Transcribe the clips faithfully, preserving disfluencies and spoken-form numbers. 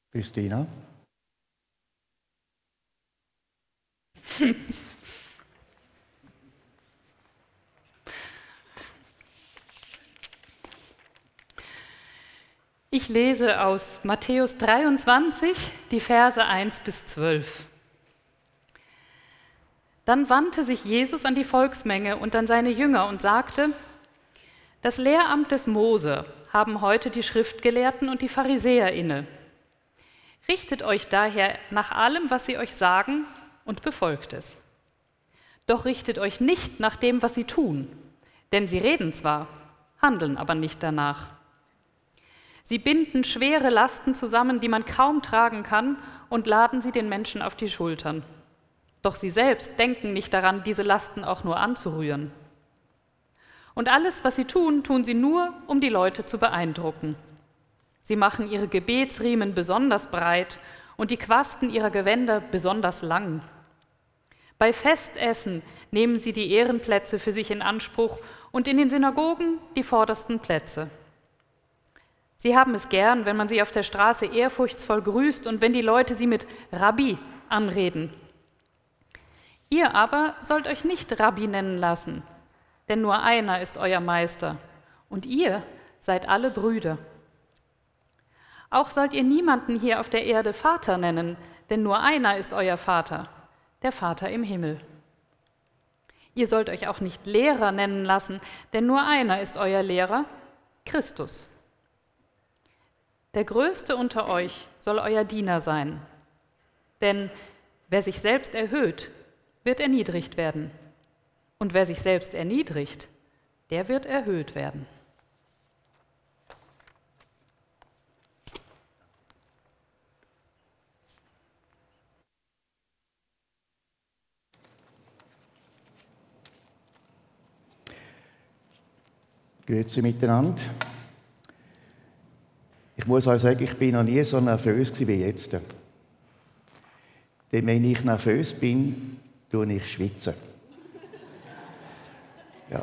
Christina? Ich lese aus Matthäus dreiundzwanzig, die Verse eins bis zwölf. Dann wandte sich Jesus an die Volksmenge und an seine Jünger und sagte: Das Lehramt des Mose haben heute die Schriftgelehrten und die Pharisäer inne. Richtet euch daher nach allem, was sie euch sagen, und befolgt es. Doch richtet euch nicht nach dem, was sie tun, denn sie reden zwar, handeln aber nicht danach. Sie binden schwere Lasten zusammen, die man kaum tragen kann, und laden sie den Menschen auf die Schultern. Doch sie selbst denken nicht daran, diese Lasten auch nur anzurühren. Und alles, was sie tun, tun sie nur, um die Leute zu beeindrucken. Sie machen ihre Gebetsriemen besonders breit und die Quasten ihrer Gewänder besonders lang. Bei Festessen nehmen sie die Ehrenplätze für sich in Anspruch und in den Synagogen die vordersten Plätze. Sie haben es gern, wenn man sie auf der Straße ehrfurchtsvoll grüßt und wenn die Leute sie mit Rabbi anreden. Ihr aber sollt euch nicht Rabbi nennen lassen, denn nur einer ist euer Meister, und ihr seid alle Brüder. Auch sollt ihr niemanden hier auf der Erde Vater nennen, denn nur einer ist euer Vater, der Vater im Himmel. Ihr sollt euch auch nicht Lehrer nennen lassen, denn nur einer ist euer Lehrer, Christus. Der Größte unter euch soll euer Diener sein, denn wer sich selbst erhöht, wird erniedrigt werden, und wer sich selbst erniedrigt, der wird erhöht werden. Grüezi miteinander. Ich muss euch sagen, ich bin noch nie so nervös wie jetzt. Denn wenn ich nervös bin, tue ich schwitzen. Ja.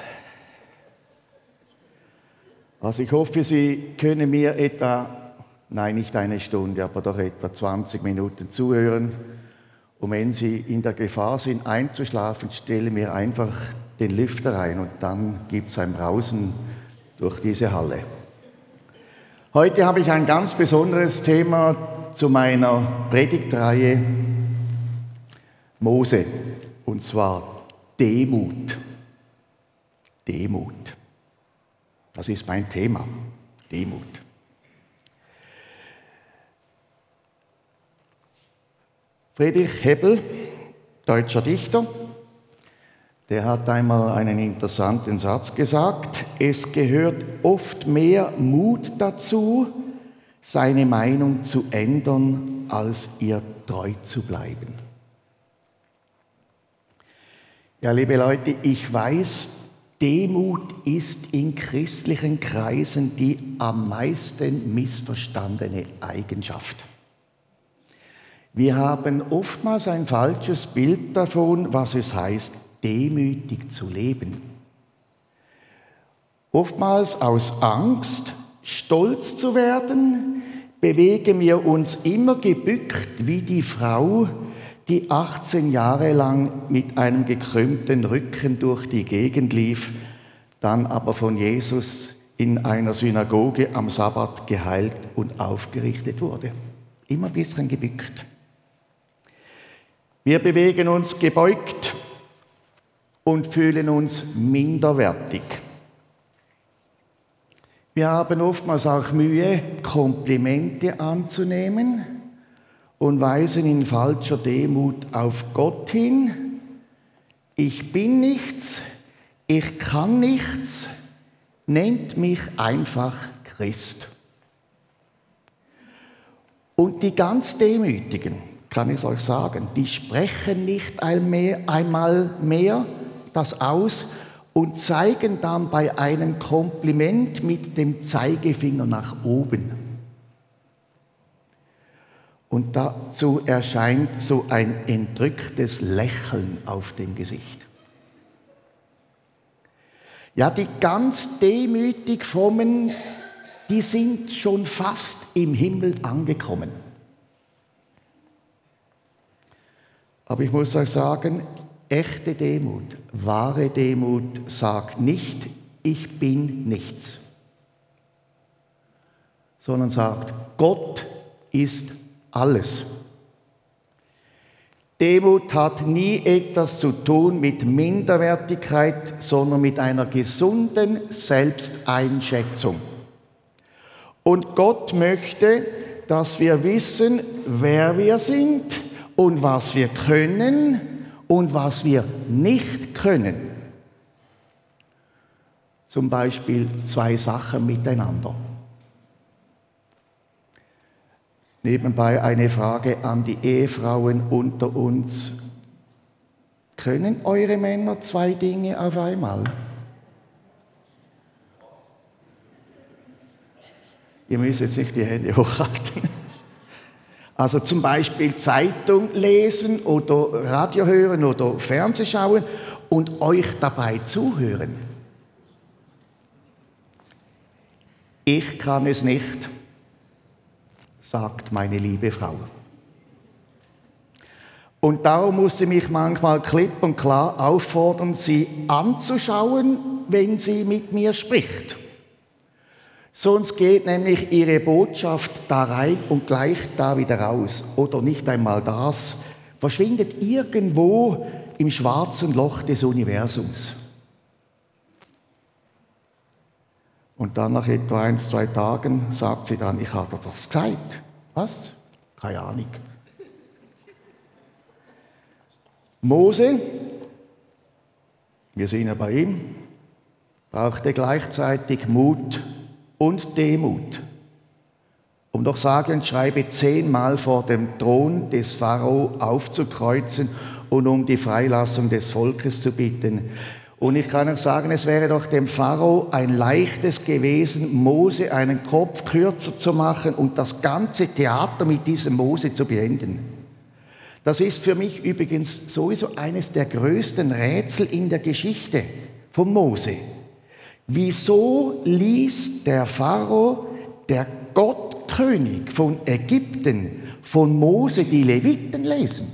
Also ich hoffe, Sie können mir etwa, nein, nicht eine Stunde, aber doch etwa zwanzig Minuten zuhören. Und wenn Sie in der Gefahr sind, einzuschlafen, stellen wir einfach den Lüfter ein und dann gibt es ein Brausen durch diese Halle. Heute habe ich ein ganz besonderes Thema zu meiner Predigtreihe Mose, und zwar Demut. Demut. Das ist mein Thema, Demut. Friedrich Hebbel, deutscher Dichter, der hat einmal einen interessanten Satz gesagt: Es gehört oft mehr Mut dazu, seine Meinung zu ändern, als ihr treu zu bleiben. Ja, liebe Leute, ich weiß, Demut ist in christlichen Kreisen die am meisten missverstandene Eigenschaft. Wir haben oftmals ein falsches Bild davon, was es heißt, demütig zu leben. Oftmals aus Angst, stolz zu werden, bewegen wir uns immer gebückt wie die Frau, die achtzehn Jahre lang mit einem gekrümmten Rücken durch die Gegend lief, dann aber von Jesus in einer Synagoge am Sabbat geheilt und aufgerichtet wurde. Immer ein bisschen gebückt. Wir bewegen uns gebeugt und fühlen uns minderwertig. Wir haben oftmals auch Mühe, Komplimente anzunehmen und weisen in falscher Demut auf Gott hin. Ich bin nichts, ich kann nichts, nennt mich einfach Christ. Und die ganz Demütigen, kann ich euch sagen, die sprechen nicht einmal mehr das aus und zeigen dann bei einem Kompliment mit dem Zeigefinger nach oben. Und dazu erscheint so ein entrücktes Lächeln auf dem Gesicht. Ja, die ganz demütig Frommen die sind schon fast im Himmel angekommen. Aber ich muss euch sagen, echte Demut, wahre Demut sagt nicht, ich bin nichts, sondern sagt, Gott ist alles. Demut hat nie etwas zu tun mit Minderwertigkeit, sondern mit einer gesunden Selbsteinschätzung. Und Gott möchte, dass wir wissen, wer wir sind und was wir können und was wir nicht können. Zum Beispiel zwei Sachen miteinander. Nebenbei eine Frage an die Ehefrauen unter uns. Können eure Männer zwei Dinge auf einmal? Ihr müsst jetzt nicht die Hände hochhalten. Also zum Beispiel Zeitung lesen oder Radio hören oder Fernsehen schauen und euch dabei zuhören. Ich kann es nicht, sagt meine liebe Frau. Und darum musste ich mich manchmal klipp und klar auffordern, sie anzuschauen, wenn sie mit mir spricht. Sonst geht nämlich ihre Botschaft da rein und gleich da wieder raus. Oder nicht einmal das. Verschwindet irgendwo im schwarzen Loch des Universums. Und dann nach etwa ein, zwei Tagen sagt sie dann, ich hatte das gesagt. Was? Keine Ahnung. Mose, wir sind ja bei ihm, brauchte gleichzeitig Mut und Demut, um doch sage und schreibe zehnmal vor dem Thron des Pharao aufzukreuzen und um die Freilassung des Volkes zu bitten. Und ich kann euch sagen, es wäre doch dem Pharao ein leichtes gewesen, Mose einen Kopf kürzer zu machen und das ganze Theater mit diesem Mose zu beenden. Das ist für mich übrigens sowieso eines der größten Rätsel in der Geschichte von Mose. Wieso ließ der Pharao, der Gottkönig von Ägypten, von Mose die Leviten lesen?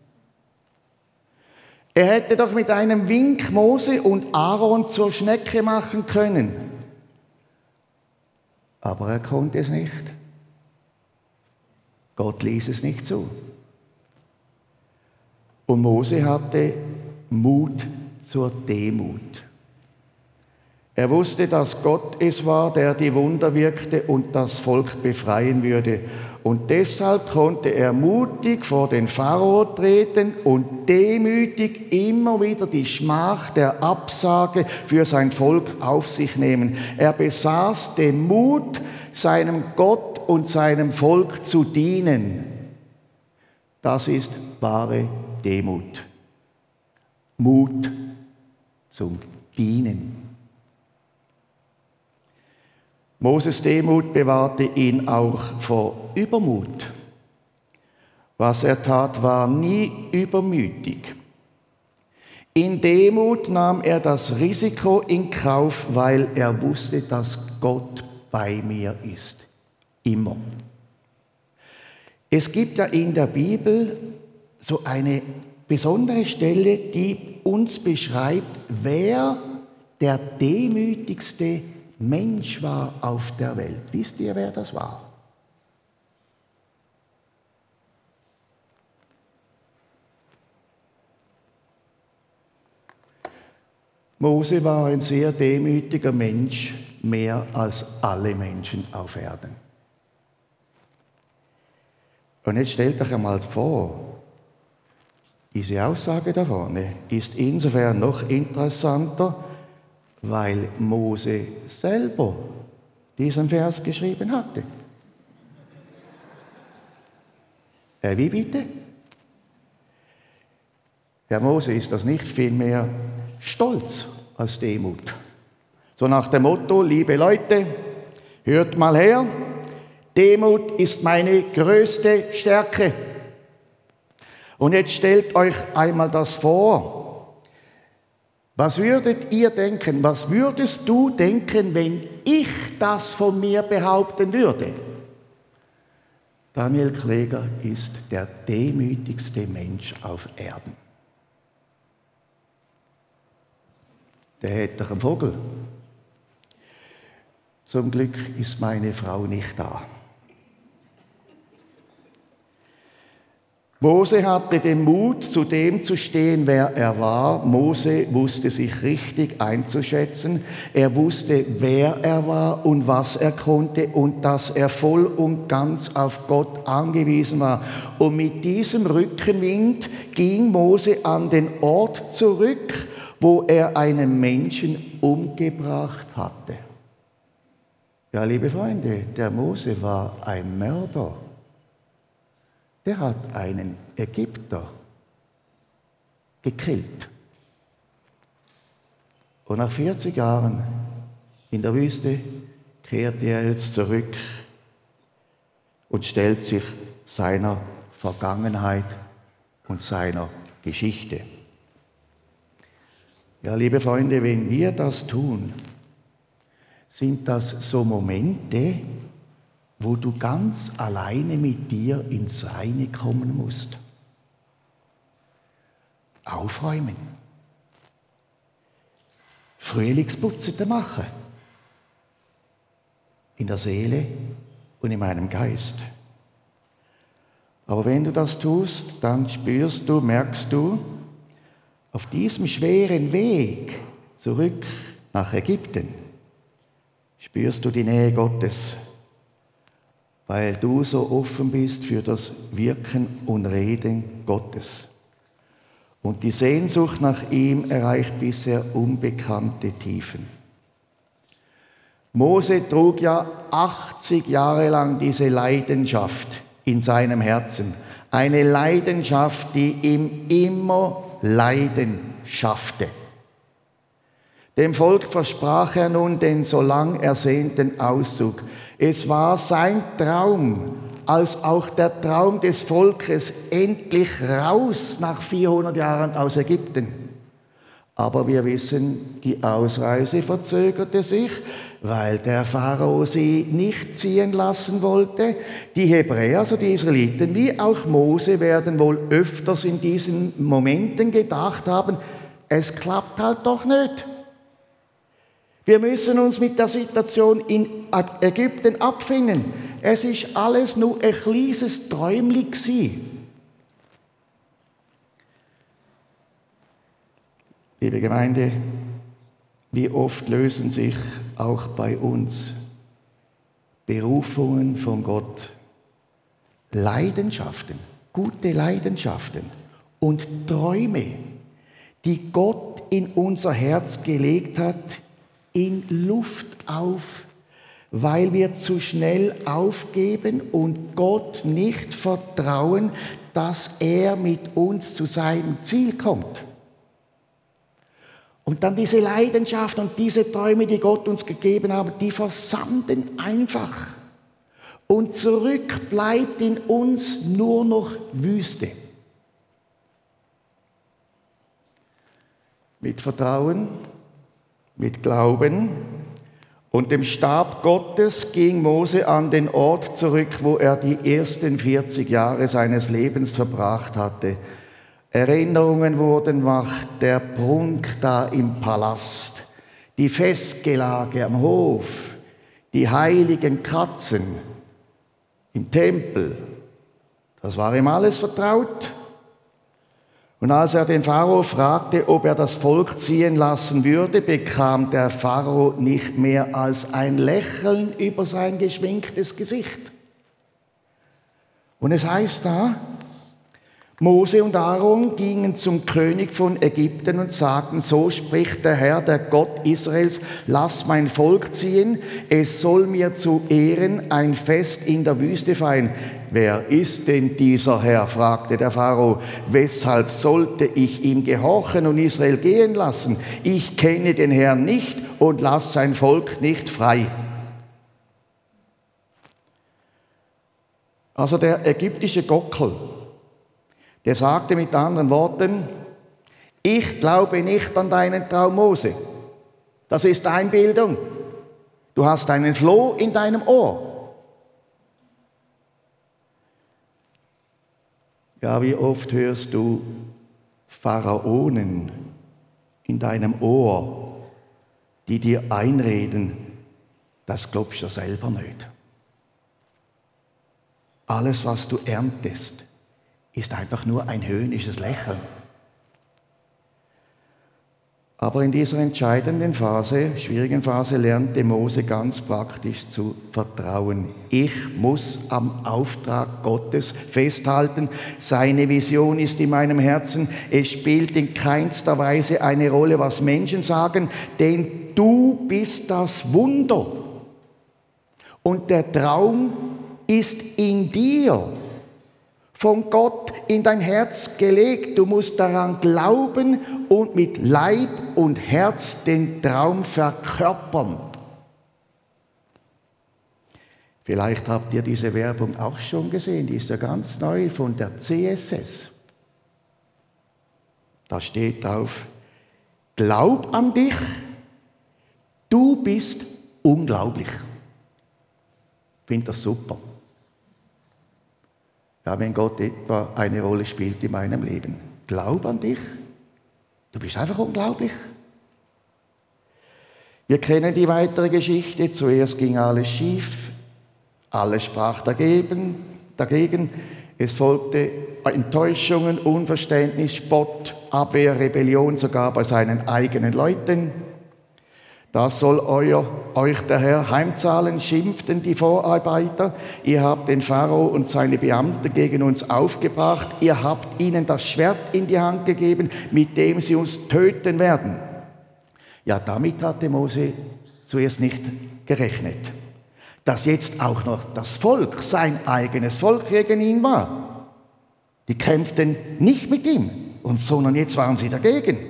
Er hätte doch mit einem Wink Mose und Aaron zur Schnecke machen können. Aber er konnte es nicht. Gott ließ es nicht zu. Und Mose hatte Mut zur Demut. Er wusste, dass Gott es war, der die Wunder wirkte und das Volk befreien würde. Und deshalb konnte er mutig vor den Pharao treten und demütig immer wieder die Schmach der Absage für sein Volk auf sich nehmen. Er besaß den Mut, seinem Gott und seinem Volk zu dienen. Das ist wahre Demut. Mut zum Dienen. Moses Demut bewahrte ihn auch vor Übermut. Was er tat, war nie übermütig. In Demut nahm er das Risiko in Kauf, weil er wusste, dass Gott bei mir ist. Immer. Es gibt ja in der Bibel so eine besondere Stelle, die uns beschreibt, wer der demütigste Mensch war auf der Welt. Wisst ihr, wer das war? Mose war ein sehr demütiger Mensch, mehr als alle Menschen auf Erden. Und jetzt stellt euch einmal vor, diese Aussage da vorne ist insofern noch interessanter, weil Mose selber diesen Vers geschrieben hatte. Äh, wie bitte? Herr Mose ist das nicht vielmehr Stolz als Demut. So nach dem Motto, liebe Leute, hört mal her, Demut ist meine größte Stärke. Und jetzt stellt euch einmal das vor. Was würdet ihr denken, was würdest du denken, wenn ich das von mir behaupten würde? Daniel Kläger ist der demütigste Mensch auf Erden. Der hätte doch einen Vogel. Zum Glück ist meine Frau nicht da. Mose hatte den Mut, zu dem zu stehen, wer er war. Mose wusste sich richtig einzuschätzen. Er wusste, wer er war und was er konnte und dass er voll und ganz auf Gott angewiesen war. Und mit diesem Rückenwind ging Mose an den Ort zurück, wo er einen Menschen umgebracht hatte. Ja, liebe Freunde, der Mose war ein Mörder. Der hat einen Ägypter gekillt. Und nach vierzig Jahren in der Wüste kehrt er jetzt zurück und stellt sich seiner Vergangenheit und seiner Geschichte. Ja, liebe Freunde, wenn wir das tun, sind das so Momente, wo du ganz alleine mit dir ins Reine kommen musst. Aufräumen. Frühlingsputzen machen. In der Seele und in meinem Geist. Aber wenn du das tust, dann spürst du, merkst du, auf diesem schweren Weg zurück nach Ägypten, spürst du die Nähe Gottes, weil du so offen bist für das Wirken und Reden Gottes. Und die Sehnsucht nach ihm erreicht bisher unbekannte Tiefen. Mose trug ja achtzig Jahre lang diese Leidenschaft in seinem Herzen. Eine Leidenschaft, die ihm immer Leiden schaffte. Dem Volk versprach er nun den so lang ersehnten Auszug. Es war sein Traum, als auch der Traum des Volkes, endlich raus nach vierhundert Jahren aus Ägypten. Aber wir wissen, die Ausreise verzögerte sich, weil der Pharao sie nicht ziehen lassen wollte. Die Hebräer, also die Israeliten, wie auch Mose, werden wohl öfters in diesen Momenten gedacht haben, es klappt halt doch nicht. Wir müssen uns mit der Situation in Ägypten abfinden. Es ist alles nur ein kleines Träumchen gewesen. Liebe Gemeinde, wie oft lösen sich auch bei uns Berufungen von Gott, Leidenschaften, gute Leidenschaften und Träume, die Gott in unser Herz gelegt hat, in Luft auf, weil wir zu schnell aufgeben und Gott nicht vertrauen, dass er mit uns zu seinem Ziel kommt. Und dann diese Leidenschaft und diese Träume, die Gott uns gegeben hat, die versanden einfach. Und zurück bleibt in uns nur noch Wüste. Mit Vertrauen, mit Glauben und dem Stab Gottes ging Mose an den Ort zurück, wo er die ersten vierzig Jahre seines Lebens verbracht hatte. Erinnerungen wurden wach, der Prunk da im Palast, die Festgelage am Hof, die heiligen Katzen im Tempel. Das war ihm alles vertraut. Und als er den Pharao fragte, ob er das Volk ziehen lassen würde, bekam der Pharao nicht mehr als ein Lächeln über sein geschminktes Gesicht. Und es heißt da, Mose und Aaron gingen zum König von Ägypten und sagten, so spricht der Herr, der Gott Israels, lass mein Volk ziehen, es soll mir zu Ehren ein Fest in der Wüste feiern. Wer ist denn dieser Herr? Fragte der Pharao. Weshalb sollte ich ihm gehorchen und Israel gehen lassen? Ich kenne den Herrn nicht und lass sein Volk nicht frei. Also der ägyptische Gockel, der sagte mit anderen Worten, Ich glaube nicht an deinen Traum, Mose. Das ist Einbildung. Du hast einen Floh in deinem Ohr. Ja, wie oft hörst du Pharaonen in deinem Ohr, die dir einreden, das glaubst du selber nicht. Alles, was du erntest, ist einfach nur ein höhnisches Lächeln. Aber in dieser entscheidenden Phase, schwierigen Phase, lernte Mose ganz praktisch zu vertrauen. Ich muss am Auftrag Gottes festhalten. Seine Vision ist in meinem Herzen. Es spielt in keinster Weise eine Rolle, was Menschen sagen, denn du bist das Wunder. Und der Traum ist in dir, von Gott in dein Herz gelegt. Du musst daran glauben und mit Leib und Herz den Traum verkörpern. Vielleicht habt ihr diese Werbung auch schon gesehen, die ist ja ganz neu von der C S S. Da steht drauf, glaub an dich, du bist unglaublich. Ich finde das super. Ja, wenn Gott etwa eine Rolle spielt in meinem Leben. Glaub an dich. Du bist einfach unglaublich. Wir kennen die weitere Geschichte. Zuerst ging alles schief. Alles sprach dagegen. dagegen. Es folgte Enttäuschungen, Unverständnis, Spott, Abwehr, Rebellion, sogar bei seinen eigenen Leuten. Das soll euer, euch der Herr heimzahlen, schimpften die Vorarbeiter. Ihr habt den Pharao und seine Beamten gegen uns aufgebracht. Ihr habt ihnen das Schwert in die Hand gegeben, mit dem sie uns töten werden. Ja, damit hatte Mose zuerst nicht gerechnet. Dass jetzt auch noch das Volk, sein eigenes Volk gegen ihn war. Die kämpften nicht mit ihm, sondern jetzt waren sie dagegen.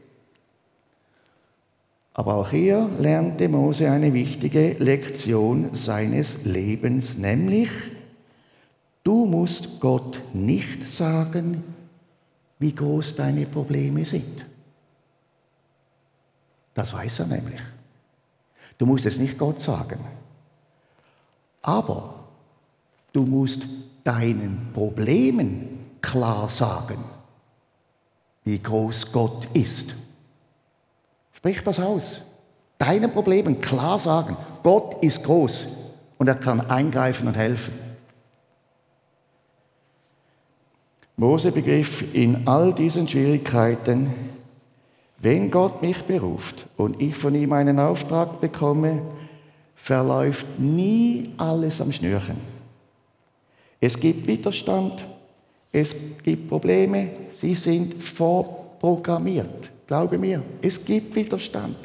Aber auch hier lernte Mose eine wichtige Lektion seines Lebens, nämlich, du musst Gott nicht sagen, wie groß deine Probleme sind. Das weiß er nämlich. Du musst es nicht Gott sagen. Aber du musst deinen Problemen klar sagen, wie groß Gott ist. Sprich das aus. Deinen Problemen klar sagen, Gott ist groß und er kann eingreifen und helfen. Mose begriff in all diesen Schwierigkeiten, wenn Gott mich beruft und ich von ihm einen Auftrag bekomme, verläuft nie alles am Schnürchen. Es gibt Widerstand, es gibt Probleme, sie sind vorprogrammiert. Glaube mir, es gibt Widerstand.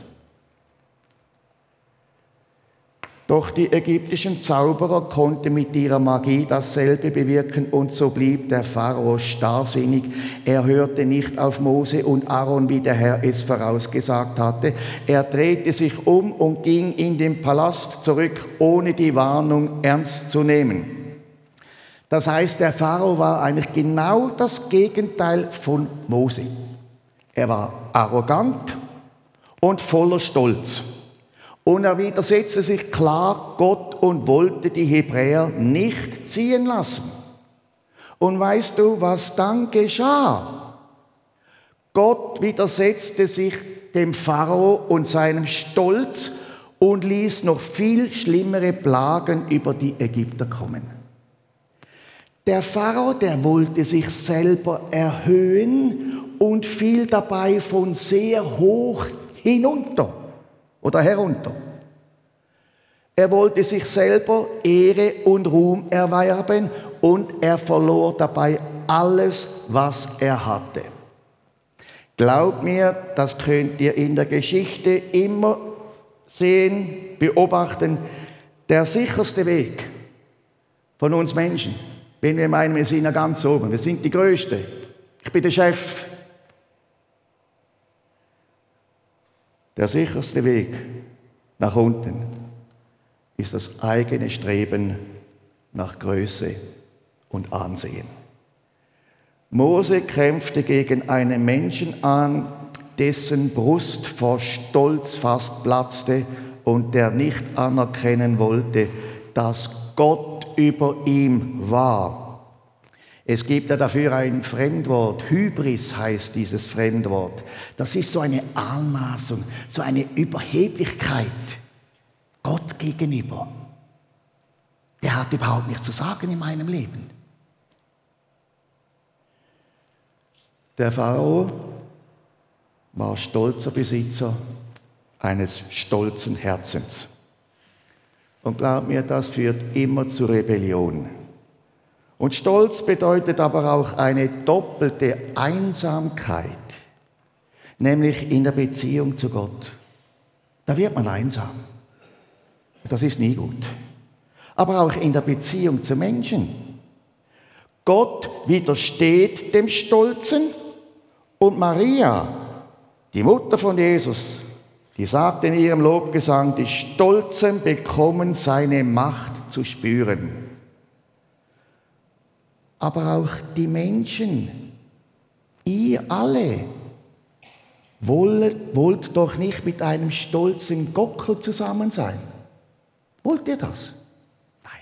Doch die ägyptischen Zauberer konnten mit ihrer Magie dasselbe bewirken und so blieb der Pharao starrsinnig. Er hörte nicht auf Mose und Aaron, wie der Herr es vorausgesagt hatte. Er drehte sich um und ging in den Palast zurück, ohne die Warnung ernst zu nehmen. Das heißt, der Pharao war eigentlich genau das Gegenteil von Mose. Er war arrogant und voller Stolz. Und er widersetzte sich klar Gott und wollte die Hebräer nicht ziehen lassen. Und weißt du, was dann geschah? Gott widersetzte sich dem Pharao und seinem Stolz und ließ noch viel schlimmere Plagen über die Ägypter kommen. Der Pharao, der wollte sich selber erhöhen und fiel dabei von sehr hoch hinunter oder herunter. Er wollte sich selber Ehre und Ruhm erwerben und er verlor dabei alles, was er hatte. Glaubt mir, das könnt ihr in der Geschichte immer sehen, beobachten. Der sicherste Weg von uns Menschen, wenn wir meinen, wir sind ja ganz oben, wir sind die Größte, ich bin der Chef. Der sicherste Weg nach unten ist das eigene Streben nach Größe und Ansehen. Mose kämpfte gegen einen Menschen an, dessen Brust vor Stolz fast platzte und der nicht anerkennen wollte, dass Gott über ihm war. Es gibt ja dafür ein Fremdwort, Hybris heißt dieses Fremdwort. Das ist so eine Anmaßung, so eine Überheblichkeit Gott gegenüber. Der hat überhaupt nichts zu sagen in meinem Leben. Der Pharao war stolzer Besitzer eines stolzen Herzens. Und glaub mir, das führt immer zu Rebellion. Und Stolz bedeutet aber auch eine doppelte Einsamkeit, nämlich in der Beziehung zu Gott. Da wird man einsam. Das ist nie gut. Aber auch in der Beziehung zu Menschen. Gott widersteht dem Stolzen und Maria, die Mutter von Jesus, die sagt in ihrem Lobgesang, die Stolzen bekommen seine Macht zu spüren. Aber auch die Menschen, ihr alle, wollt, wollt doch nicht mit einem stolzen Gockel zusammen sein. Wollt ihr das? Nein.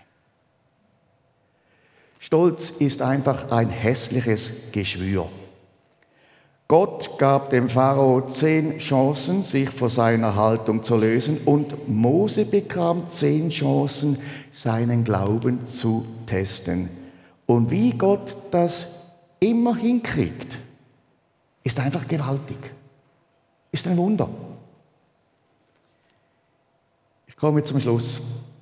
Stolz ist einfach ein hässliches Geschwür. Gott gab dem Pharao zehn Chancen, sich von seiner Haltung zu lösen, und Mose bekam zehn Chancen, seinen Glauben zu testen. Und wie Gott das immer hinkriegt, ist einfach gewaltig. Ist ein Wunder. Ich komme zum Schluss.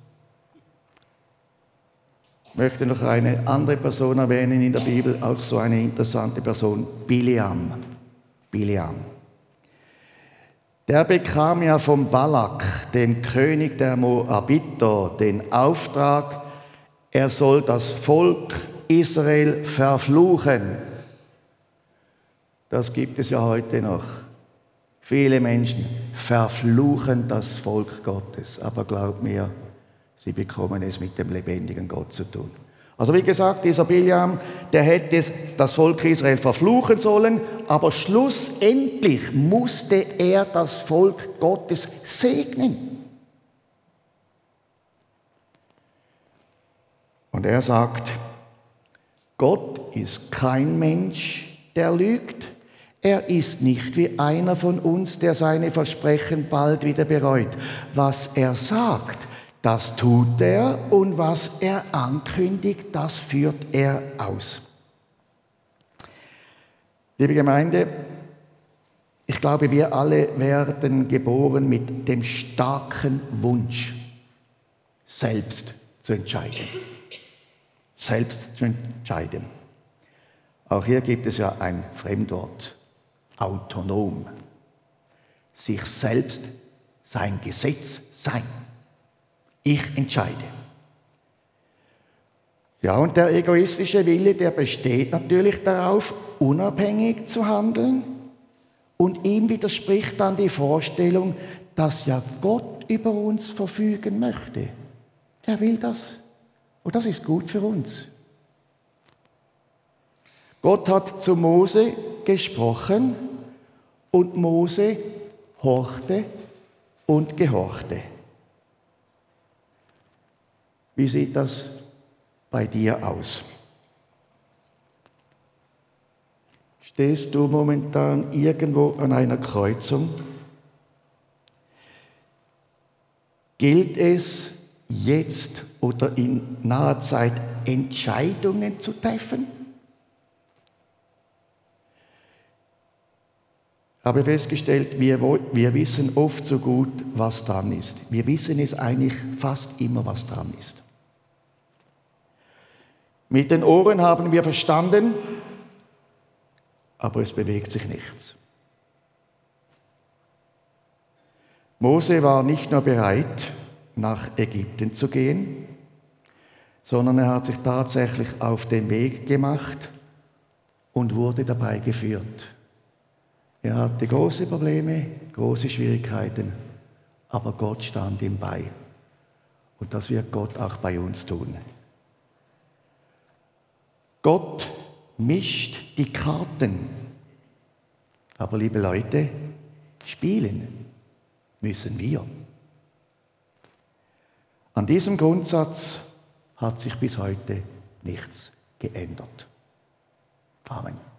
Ich möchte noch eine andere Person erwähnen in der Bibel, auch so eine interessante Person, Bileam. Bileam. Der bekam ja vom Balak, dem König der Moabiter, den Auftrag, er soll das Volk Israel verfluchen. Das gibt es ja heute noch. Viele Menschen verfluchen das Volk Gottes, aber glaub mir, sie bekommen es mit dem lebendigen Gott zu tun. Also wie gesagt, dieser Bileam, der hätte das Volk Israel verfluchen sollen, aber schlussendlich musste er das Volk Gottes segnen. Und er sagt, Gott ist kein Mensch, der lügt. Er ist nicht wie einer von uns, der seine Versprechen bald wieder bereut. Was er sagt, das tut er, und was er ankündigt, das führt er aus. Liebe Gemeinde, ich glaube, wir alle werden geboren mit dem starken Wunsch, selbst zu entscheiden. Selbst zu entscheiden. Auch hier gibt es ja ein Fremdwort, autonom. Sich selbst sein Gesetz sein. Ich entscheide. Ja, und der egoistische Wille, der besteht natürlich darauf, unabhängig zu handeln, und ihm widerspricht dann die Vorstellung, dass ja Gott über uns verfügen möchte. Er will das. Und das ist gut für uns. Gott hat zu Mose gesprochen und Mose horchte und gehorchte. Wie sieht das bei dir aus? Stehst du momentan irgendwo an einer Kreuzung? Gilt es, jetzt oder in naher Zeit Entscheidungen zu treffen? Ich habe festgestellt, wir, wir wissen oft so gut, was dran ist. Wir wissen es eigentlich fast immer, was dran ist. Mit den Ohren haben wir verstanden, aber es bewegt sich nichts. Mose war nicht nur bereit, nach Ägypten zu gehen, sondern er hat sich tatsächlich auf den Weg gemacht und wurde dabei geführt. Er hatte große Probleme, große Schwierigkeiten, aber Gott stand ihm bei. Und das wird Gott auch bei uns tun. Gott mischt die Karten. Aber liebe Leute, spielen müssen wir. An diesem Grundsatz hat sich bis heute nichts geändert. Amen.